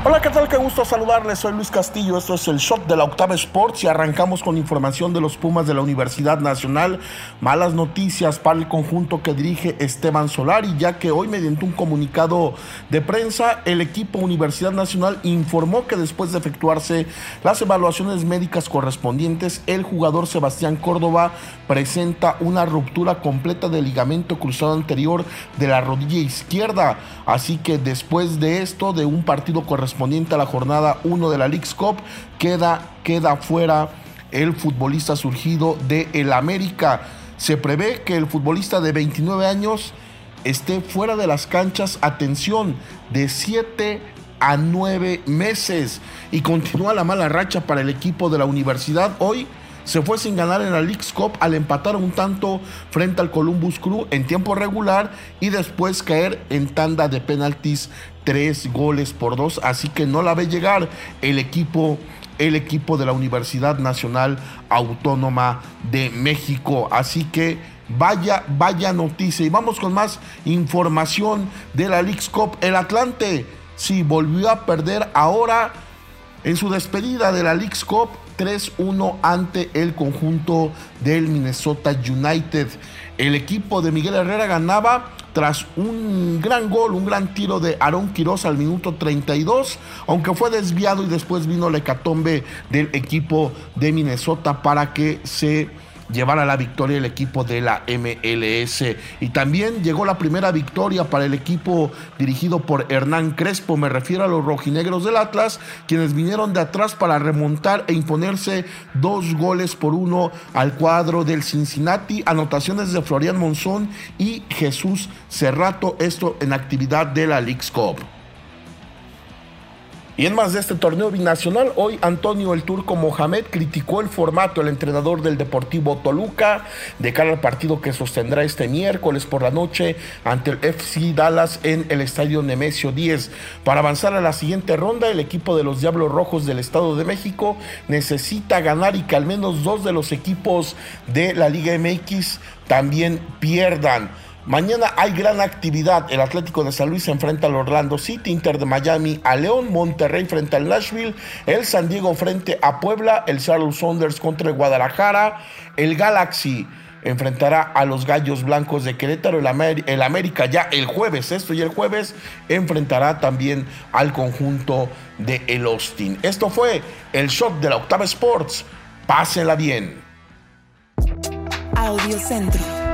Hola, ¿qué tal? Qué gusto saludarles. Soy Luis Castillo. Esto es el Shot de la Octava Sports y arrancamos con información de los Pumas de la Universidad Nacional. Malas noticias para el conjunto que dirige Esteban Solari, ya que hoy, mediante un comunicado de prensa, el equipo Universidad Nacional informó que después de efectuarse las evaluaciones médicas correspondientes, el jugador Sebastián Córdoba presenta una ruptura completa del ligamento cruzado anterior de la rodilla izquierda. Así que después de esto, de un partido correspondiente a la jornada 1 de la Leagues Cup, queda fuera el futbolista surgido de el América. Se prevé que el futbolista de 29 años esté fuera de las canchas, atención, de 7 a 9 meses. Y continúa la mala racha para el equipo de la universidad. Hoy se fue sin ganar en la Leagues Cup al empatar un tanto frente al Columbus Crew en tiempo regular y después caer en tanda de penaltis 3-2, así que no la ve llegar el equipo de la Universidad Nacional Autónoma de México. Así que vaya noticia. Y vamos con más información de la Leagues Cup. El Atlante sí volvió a perder ahora en su despedida de la Leagues Cup 3-1 ante el conjunto del Minnesota United. El equipo de Miguel Herrera ganaba tras un gran gol, un gran tiro de Aarón Quiroz al minuto 32, aunque fue desviado y después vino la hecatombe del equipo de Minnesota para que se llevara la victoria el equipo de la MLS. Y también llegó la primera victoria para el equipo dirigido por Hernán Crespo. Me refiero a los rojinegros del Atlas, quienes vinieron de atrás para remontar e imponerse 2-1 al cuadro del Cincinnati. Anotaciones de Florian Monzón y Jesús Cerrato, esto en actividad de la Leagues Cup. Y en más de este torneo binacional, hoy Antonio el Turco Mohamed criticó el formato del entrenador del Deportivo Toluca de cara al partido que sostendrá este miércoles por la noche ante el FC Dallas en el estadio Nemesio 10. Para avanzar a la siguiente ronda, el equipo de los Diablos Rojos del Estado de México necesita ganar y que al menos 2 de los equipos de la Liga MX también pierdan. Mañana hay gran actividad. El Atlético de San Luis se enfrenta al Orlando City, Inter de Miami a León, Monterrey frente al Nashville, el San Diego frente a Puebla, el Seattle Sounders contra el Guadalajara, el Galaxy enfrentará a los Gallos Blancos de Querétaro, el América ya el jueves, el jueves enfrentará también al conjunto de el Austin. Esto fue el Shot de la Octava Sports. Pásenla bien. Audio Centro.